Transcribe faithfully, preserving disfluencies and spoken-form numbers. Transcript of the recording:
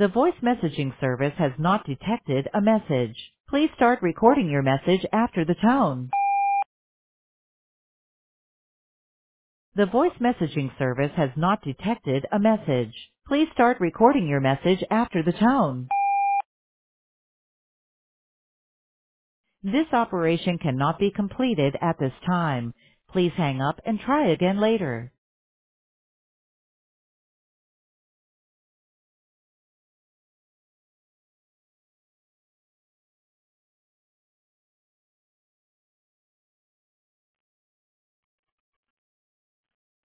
The voice messaging service has not detected a message. Please start recording your message after the tone. The voice messaging service has not detected a message. Please start recording your message after the tone. This operation cannot be completed at this time. Please hang up and try again later.